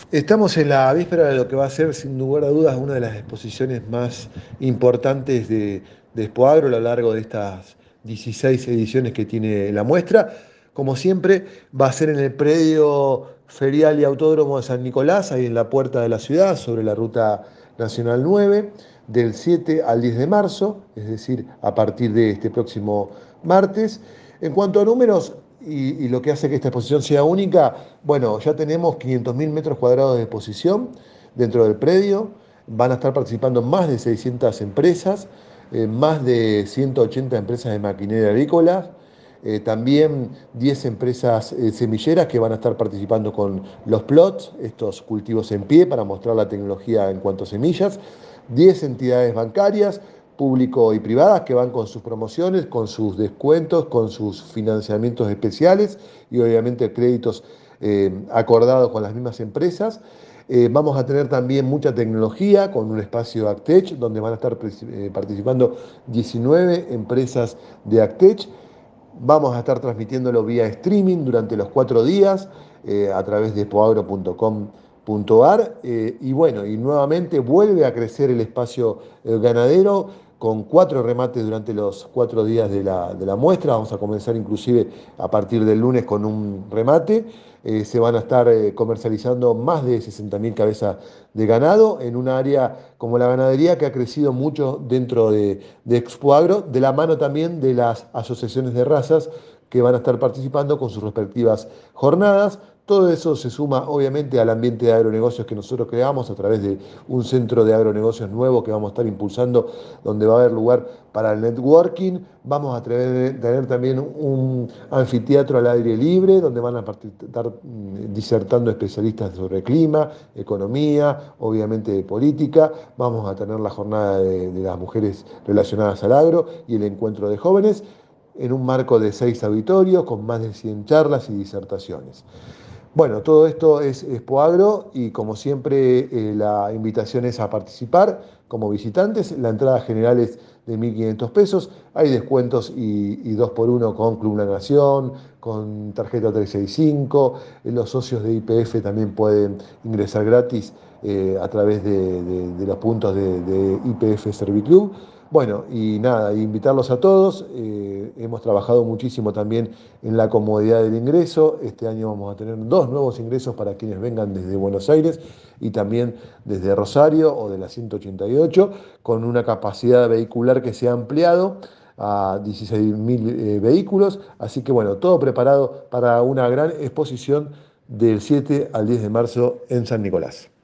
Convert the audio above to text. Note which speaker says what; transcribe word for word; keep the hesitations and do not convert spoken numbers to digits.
Speaker 1: Estamos en la víspera de lo que va a ser, sin lugar a dudas, una de las exposiciones más importantes de, de Expoagro a lo largo de estas dieciséis ediciones que tiene la muestra. Como siempre, va a ser en el predio ferial y autódromo de San Nicolás, ahí en la puerta de la ciudad, sobre la Ruta Nacional nueve, del siete al diez de marzo, es decir, a partir de este próximo martes. En cuanto a números, y, y lo que hace que esta exposición sea única, bueno, ya tenemos quinientos mil metros cuadrados de exposición dentro del predio. Van a estar participando más de seiscientas empresas, eh, más de ciento ochenta empresas de maquinaria agrícola, eh, también diez empresas eh, semilleras que van a estar participando con los plots, estos cultivos en pie para mostrar la tecnología en cuanto a semillas, diez entidades bancarias, público y privadas, que van con sus promociones, con sus descuentos, con sus financiamientos especiales y obviamente créditos eh, acordados con las mismas empresas. Eh, vamos a tener también mucha tecnología con un espacio Actech, donde van a estar eh, participando diecinueve empresas de Actech. Vamos a estar transmitiéndolo vía streaming durante los cuatro días eh, a través de poagro punto com punto ar. Eh, y bueno, y nuevamente vuelve a crecer el espacio eh, ganadero con cuatro remates durante los cuatro días de la, de la muestra. Vamos a comenzar inclusive a partir del lunes con un remate. Eh, se van a estar eh, comercializando más de sesenta mil cabezas de ganado en un área como la ganadería que ha crecido mucho dentro de, de Expoagro, de la mano también de las asociaciones de razas que van a estar participando con sus respectivas jornadas. Todo eso se suma obviamente al ambiente de agronegocios que nosotros creamos a través de un centro de agronegocios nuevo que vamos a estar impulsando, donde va a haber lugar para el networking. Vamos a tener, tener también un anfiteatro al aire libre, donde van a estar disertando especialistas sobre clima, economía, obviamente política. Vamos a tener la jornada de, de las mujeres relacionadas al agro y el encuentro de jóvenes en un marco de seis auditorios con más de cien charlas y disertaciones. Bueno, todo esto es Expoagro y como siempre eh, la invitación es a participar como visitantes. La entrada general es de mil quinientos pesos. Hay descuentos y, y dos por uno con Club La Nación, con tarjeta trescientos sesenta y cinco. Los socios de I P F también pueden ingresar gratis eh, a través de, de- de los puntos de, de I P F Serviclub. Bueno, y nada, invitarlos a todos. Eh, hemos trabajado muchísimo también en la comodidad del ingreso. Este año vamos a tener dos nuevos ingresos para quienes vengan desde Buenos Aires y también desde Rosario o de la ciento ochenta y ocho, con una capacidad vehicular que se ha ampliado a dieciséis mil eh, vehículos. Así que bueno, todo preparado para una gran exposición del siete al diez de marzo en San Nicolás.